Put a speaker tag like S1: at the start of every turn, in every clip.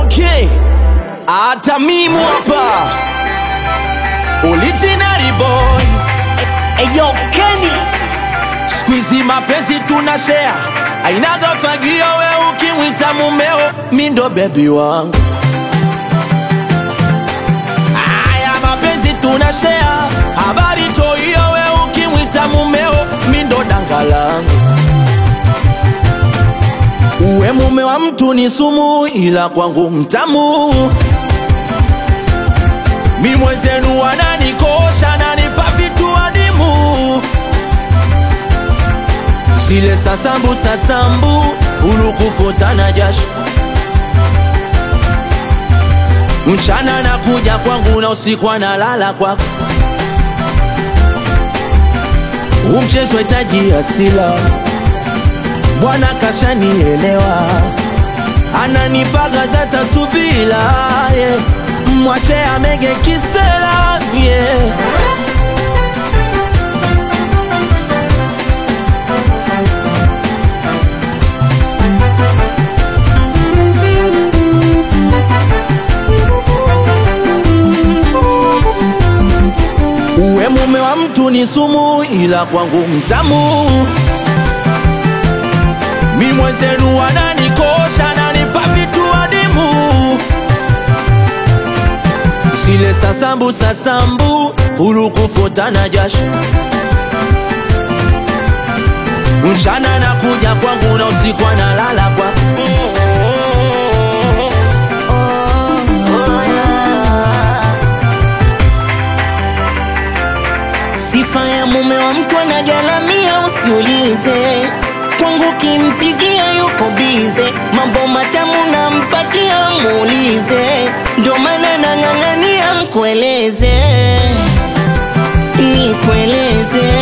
S1: Okay, hata mimi hapa original boy.
S2: Eyo Kenny,
S1: Squeezy mapenzi tunashare, ainaga fagio we ukimwita mumeo, mindo baby wangu. Aya mapenzi tunashare, habari toyo we ukimwita mumeo, mindo dangalangu. Uwe mume wa mtu ni sumu, ila kwangu mtamu. Mi mwenzenu wananikosha, nanipa vitu adimu. Sile sasambu, ulu kufutana jasho. Mchana nakuja kwangu na usiku analala kwako. Umchezo hitaji asila, Bwana kashanielewa. Ananipaga za tatu bila, yeah. Mwache amege kisela, yeah. Uwe mume wa mtu ni sumu, ila kwangu mtamu. Mi mwenzenu wananikosha, nanipa vitu adimu. Sile sasambu, fulu kufutana jasho. Mchana nakuja kwangu na usiku analala kwako.
S2: sifa ya mume wa mtu anagalamia, usiulize. Kwangu kimpigia yuko bize, mambo matamu nampatia muulize. Ndo maana nang'ang'ania mkueleze, nikueleze.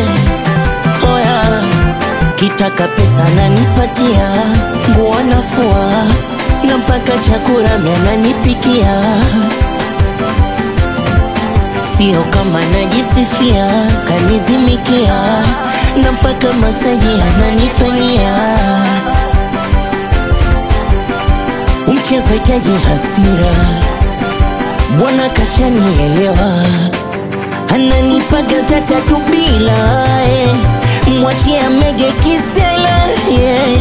S2: Oya, kitaka pesa nanipatia, nguo nafua, na mpaka chakula mimi ananipikia. Sio kama najisifia, kanizimikia, na mpaka masaji ananifanyia. Mchezo hitaji hasira, Bwana kashanielewa. Ananipaga za tatu bila, yeah. Mwachie amege kisela, yeah.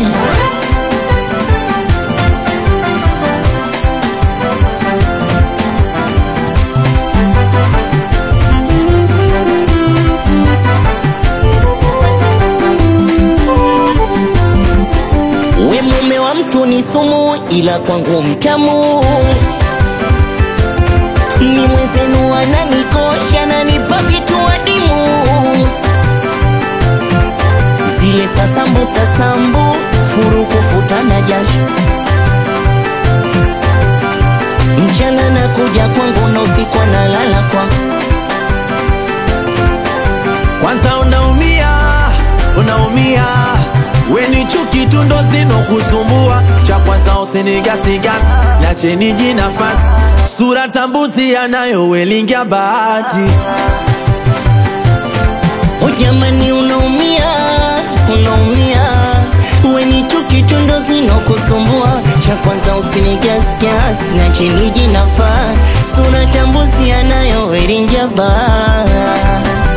S2: We mume wa mtu ni sumu, ila kwangu mtamu. Mi mwenzenu ananikosha, nanipa vitu adimu. Zile sasambu, furu kufutana jasho. Mchana nakuja kwangu na usiku analala kwangu.
S1: Kwanza unaumia, we ni chuki tu ndo zino kusumbua. Cha kwanza usinigasigasi, niache niji nafasi. Sura tambuzi yanayo welingia bahati.
S2: O jamani unaumia, we ni chuki tu ndo zino kusumbua. Cha kwanza usinigasigasi, niache niji nafasi. Sura tambuzi yanayo welingia bahati.